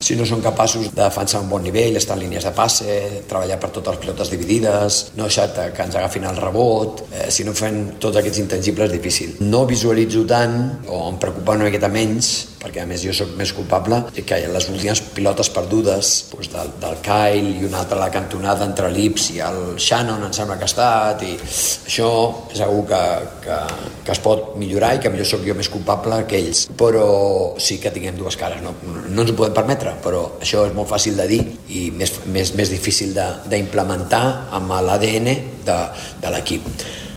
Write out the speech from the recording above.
si no són capaços de defensar un bon nivell, estar en línies de passe, treballar per totes les pilotes dividides, no deixar que ens agafin el rebot, si no fem tots aquests intangibles és difícil. No visualitzo tant, o em preocupa una miqueta menys, perquè a més jo sóc més culpable, que les últimes pilotes perdudes doncs del Kyle i una altra a la cantonada entre l'Ips i el Shannon em sembla que ha estat, i això és una que es pot millorar i que millor sóc jo més culpable que ells, però sí que tinguem dues cares, no ens ho podem permetre, però això és molt fàcil de dir i més difícil d'implementar amb l'ADN de l'equip.